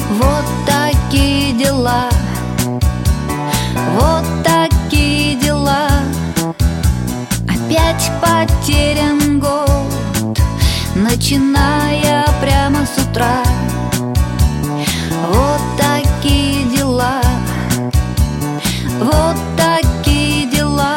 Вот такие дела, вот такие дела. Опять потерян год, начиная прямо с утра. Вот такие дела, вот такие дела.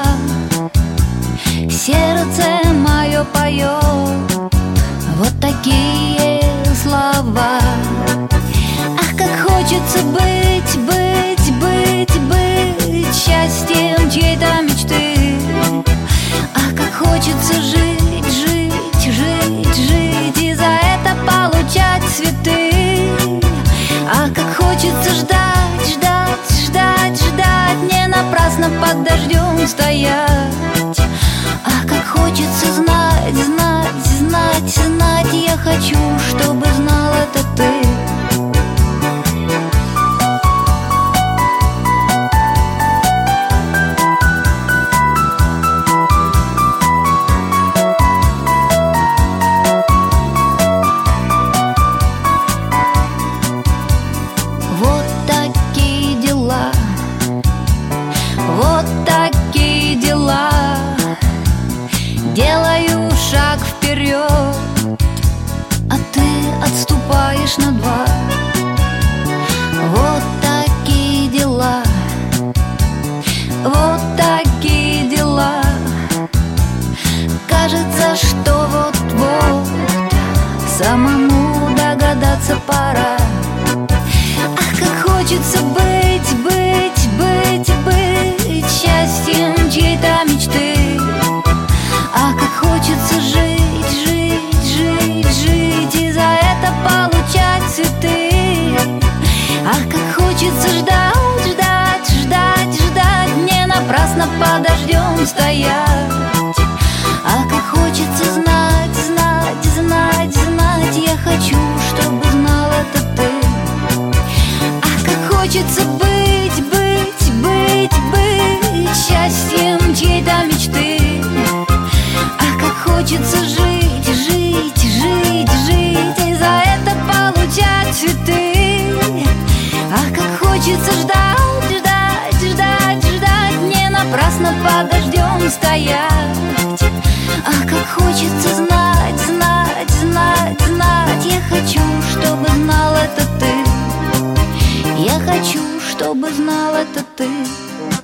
Сердце мое поет вот такие слова. Ах, как хочется быть, быть, быть, быть счастьем чьей-то мечты. Ах, как хочется жить, жить, жить, жить и за это получать цветы. Ах, как хочется ждать, ждать, ждать, ждать, не напрасно под дождем стоять. Ах, как хочется знать, знать, знать, знать. Я хочу, чтобы знал это ты. Вот такие дела, вот такие дела. Делаю шаг вперед, а ты отступаешь на два. Вот такие дела, вот такие дела. Кажется, что вот-вот самому догадаться пора. Ах, как хочется быть, быть, быть, быть счастьем чьей-то мечты. Ах, как хочется жить, жить, жить, жить и за это получать цветы. Ах, как хочется ждать, ждать, ждать, ждать, не напрасно под дождем стоять. Ах, как хочется знать, знать, знать, знать. Я хочу, чтобы знал это ты. Ах, как хочется быть, быть, быть, быть счастьем чьей-то мечты. Ах, как хочется жить, жить, жить, жить и за это получать цветы. Ах, как хочется ждать, ждать, ждать, ждать, не напрасно под дождем стоять. Ах, как хочется знать, знать, знать, знать. Я хочу, чтобы знал это ты. Я хочу, чтобы знал это ты.